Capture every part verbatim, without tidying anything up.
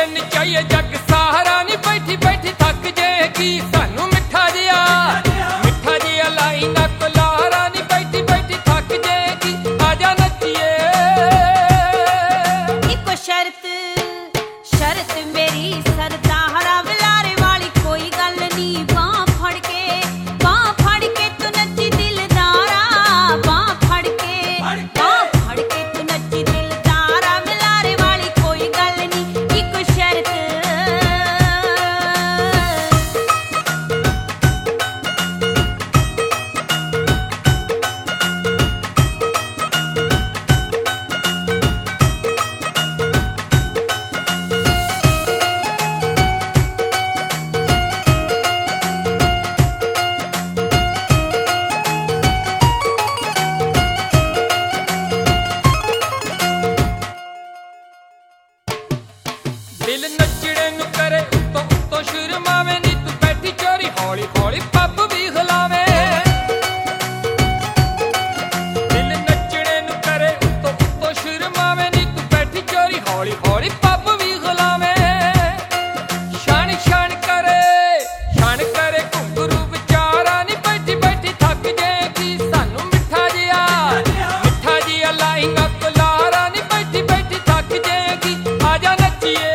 ਨਚਾਈਏ ਜੱਗ ਸਹਾਰਾ ਨੀ ਬੈਠੀ ਬੈਠੀ ਥੱਕ ਜਾਏਗੀ ਸਾਨੂੰ ਮਿੱਠਾ ਜਿਹਾ ਮਿੱਠਾ ਜਿਹਾ ਲਾਈ ਨਾ ਕੁਲਾਰਾ ਨੀ ਬੈਠੀ ਬੈਠੀ ਥੱਕ ਜਾਏਗੀ ਆਜਾ ਨੱਚੀਏ। ਇੱਕੋ ਸ਼ਰਤ ਸ਼ਰਤ ਮੇਰੀ ਸਰਦਾਰਾ ਵਿਲਾਰੇ ਵਾਲੀ ਕੋਈ ਗੱਲ ਨੀ ਬਾਂਹ ਫੜ ਕੇ ਬਾਂਹ ਫੜ ਕੇ ਤੂੰ ਨੱਚੀ ਦਿਲਦਾਰਾ ਬਾਂਹ ਫੜ ਕੇ ਬਾਂਹ ਫੜ ਕੇ ਤੂੰ ਨੱਚੀ ਦਿਲਦਾਰਾ ਵਿਲਾਰੇ ਵਾਲੀ ਕੋਈ ਗੱਲ ਨੀ ਇੱਕੋ ਸ਼ਰਤ। ਦਿਲ ਨੱਚੜੇ ਨੂੰ ਕਰੇ ਉੱਤੋਂ ਉੱਤੋਂ ਸ਼ਰਮਾਵੇ ਨੀ ਤੂੰ ਬੈਠੀ ਚੋਰੀ ਹੌਲੀ ਹੌਲੀ ਪੱਬ ਵੀ ਖਲਾਵੇ। ਦਿਲ ਨੱਚੜੇ ਨੂੰ ਕਰੇ ਉੱਤੋਂ ਉੱਤੋਂ ਸ਼ਰਮਾਵੇ ਨੀ ਤੂੰ ਬੈਠੀ ਚੋਰੀ ਹੌਲੀ ਹੌਲੀ ਪੱਬ ਵੀ ਖਲਾਵੇ। ਛਣ ਛਣ ਕਰੇ ਛਣ ਕਰੇ ਘੁੰਗਰੂ ਵਿਚਾਰਾ ਨੀ ਬੈਠੀ ਬੈਠੀ ਥੱਕ ਜਾਏਗੀ ਸਾਨੂੰ ਮਿੱਠਾ ਜਿਹਾ ਮਿੱਠਾ ਜਿਹਾ ਲਾਈ ਨਾ ਕੁਲਾਰਾ ਨੀ ਬੈਠੀ ਬੈਠੀ ਥੱਕ ਜਾਏਗੀ ਆਜਾ ਨੱਚੀਏ।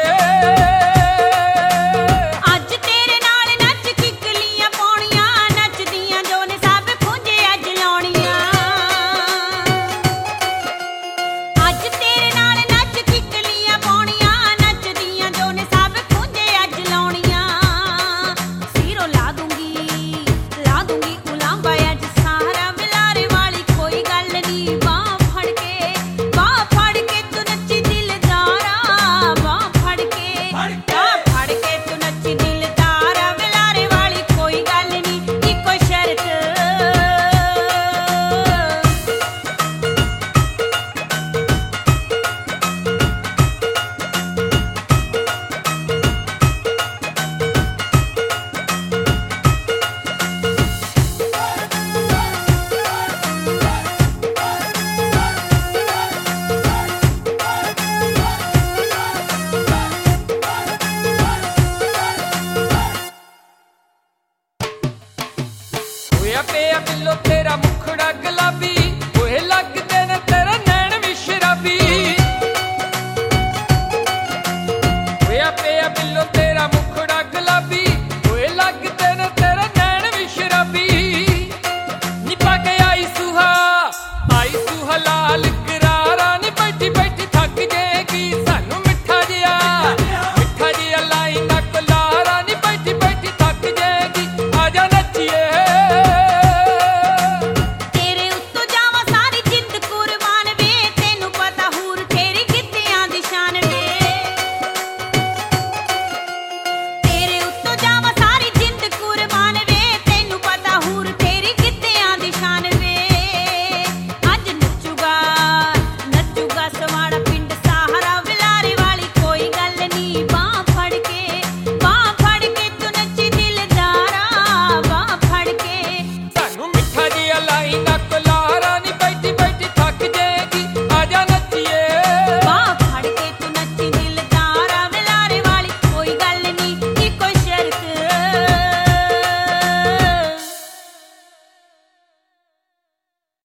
ਹੋਇਆ ਪਿਆ ਬਿੱਲੋ ਤੇ